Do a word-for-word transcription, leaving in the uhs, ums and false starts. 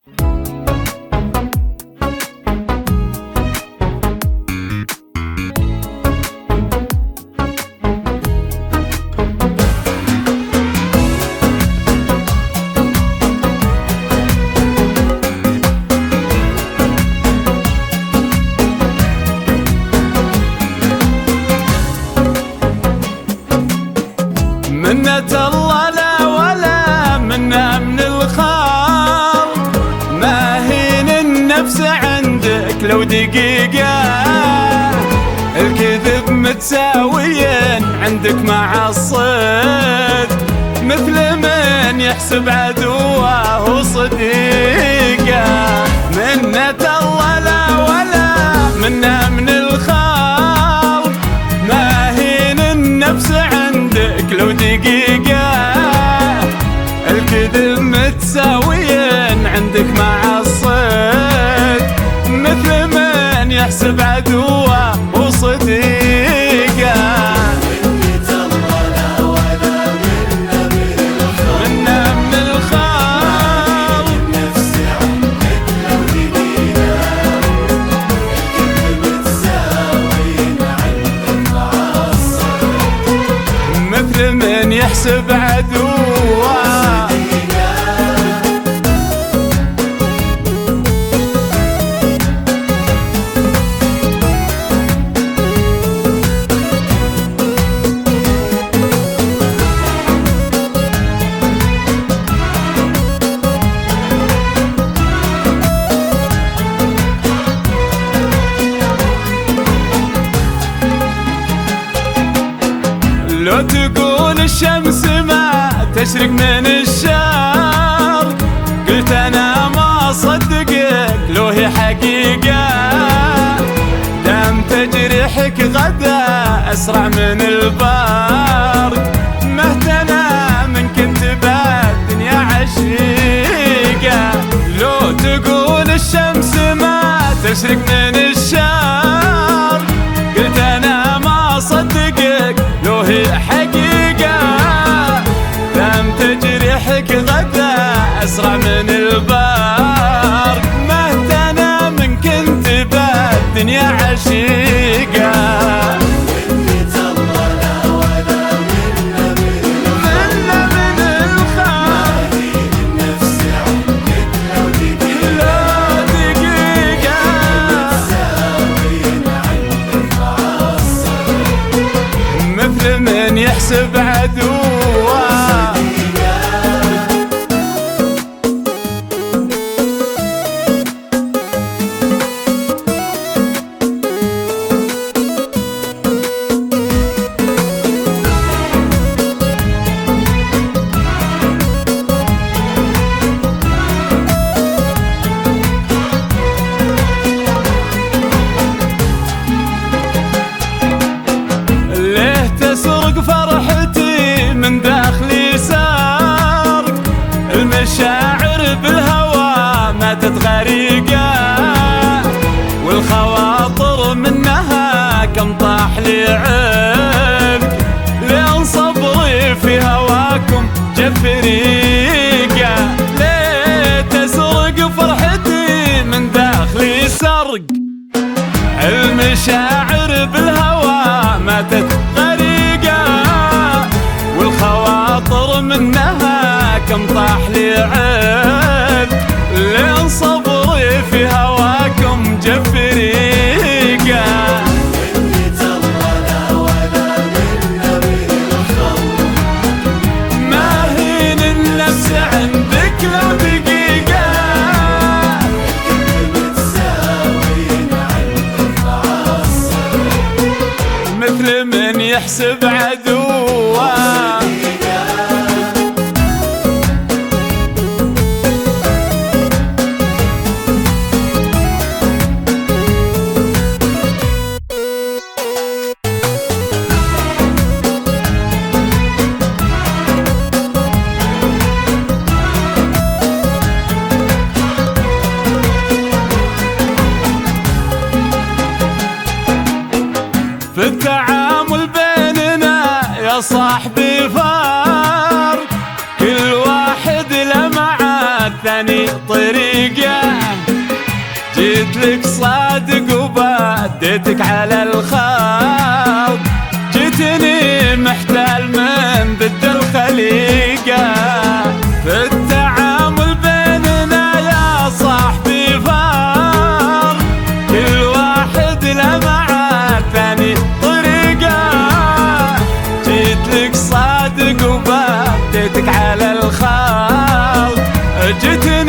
منة الله لا ولا منا من الخال، ما هين النفس عندك لو دقيقة، الكذب متساويين عندك مع الصدق، مثل من يحسب عدوه صديقه. منة الله لا ولا منا من الخال، ما هين النفس عندك لو دقيقة، الكذب متساويين عندك مع الصدق، مثل من يحسب عدوه وصديقه. من يحسب عدوه لو تقول الشمس ما تشرق من الشرق، قلت انا ما صدقك لو هي حقيقة، دام تجريحك غدا اسرع من البرق، مهتنا من كنت بالدنيا عشيقة. لو تقول الشمس ما تشرق من الشرق، قلت انا ما صدقك لو هي حقيقة، دام تجريحك غدا أسرع من البرق، مهتنا من كنت بالدنيا عشيقة. من يحسب عدوه فرحتي من داخلي سارق، المشاعر بالهوى ماتت غريقة، والخواطر منها كم طاح لي عرق، لين صبري في هواكم جف ريقة. ليه تسرق فرحتي من داخلي سرق، المشاعر بالهوى ماتت غريقة، والخواطر منها كم طاح لي عرق، لين صبري في هواكم جف ريقة. ما هين النفس عندك لو دقيقة، مثل من يحسب عدوه. في التعامل بيننا يا صاحبي فرق، كل واحد له مع الثاني ثاني طريقة، جيت لك صادق وبديتك على الخاض، جيتني محتال من ضد الخليقة، في التعامل بيننا يا صاحبي فار، كل واحد له مع الثاني طريقة، جيت لك صادق وبديتك على الخاض، جيت